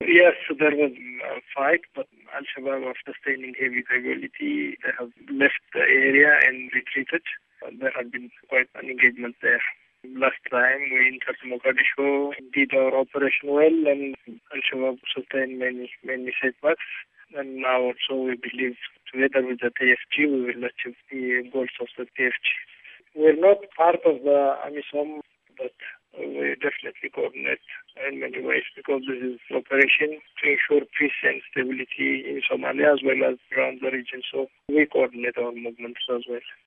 Yes, there was a fight, but Al-Shabaab, after sustaining heavy casualty, they have left the area and retreated. There had been quite an engagement there. Last time we entered Mogadishu, did our operation well, and Al-Shabaab sustained many setbacks. And now also we believe together with the TFG we will achieve the goals of the TFG. We're not part of the AMISOM, but we definitely coordinate in many ways because this is an operation to ensure peace and stability in Somalia as well as around the region. So we coordinate our movements as well.